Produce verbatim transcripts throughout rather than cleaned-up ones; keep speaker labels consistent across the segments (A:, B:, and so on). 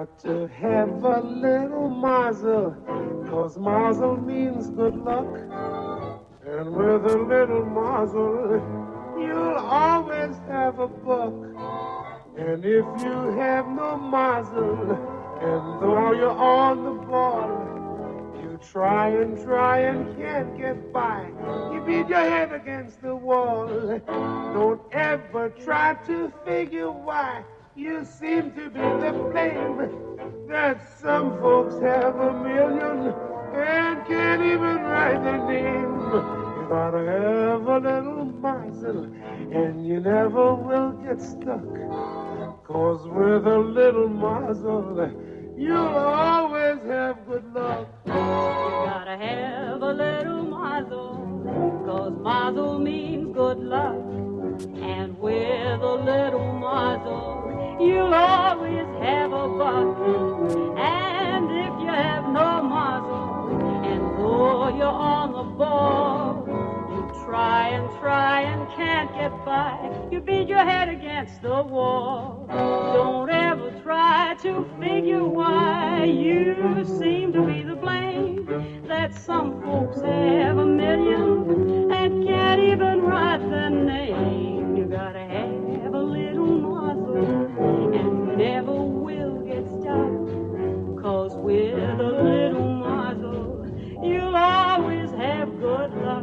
A: got to have a little mazel, 'cause mazel means good luck. And with a little mazel, you'll always have a buck. And if you have no mazel, and though you're on the ball, you try and try and can't get by, you beat your head against the wall. Don't ever try to figure why you seem to be the blame, that some folks have a million and can't even write their name. You gotta have a little mazel, and you never will get stuck. 'Cause with a little mazel, you'll always have good luck.
B: You gotta have a little mazel, 'cause mazel means good luck. And with a little mazel, you'll always have a buck. And if you have no mazel, and though you're on the ball, you try and try and can't get by, you beat your head against the wall. Don't ever try to figure why you seem to be the blame, that some folks have a million and can't even write their name. You gotta have a little mazel, and you never will get stuck. 'Cause with a little mazel, you'll always have good luck.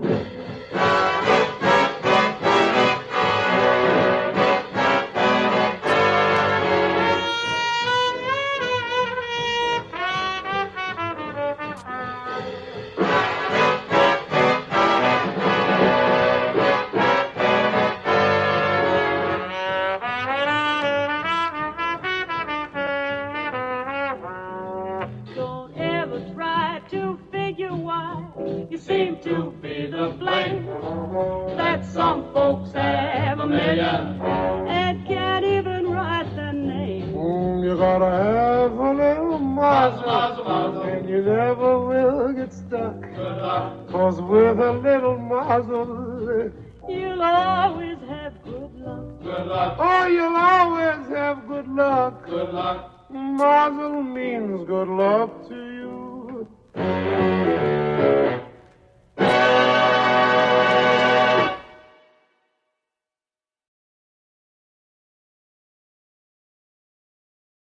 B: You seem to be the blame, that some folks have a million and can't even write their name.
A: Mm, you gotta have a little mazel, and you never will get stuck. 'Cause with a little mazel,
B: you'll always have good luck.
C: Good luck.
A: Oh, you'll always have good luck.
C: Good luck.
A: Mazel means good luck to you.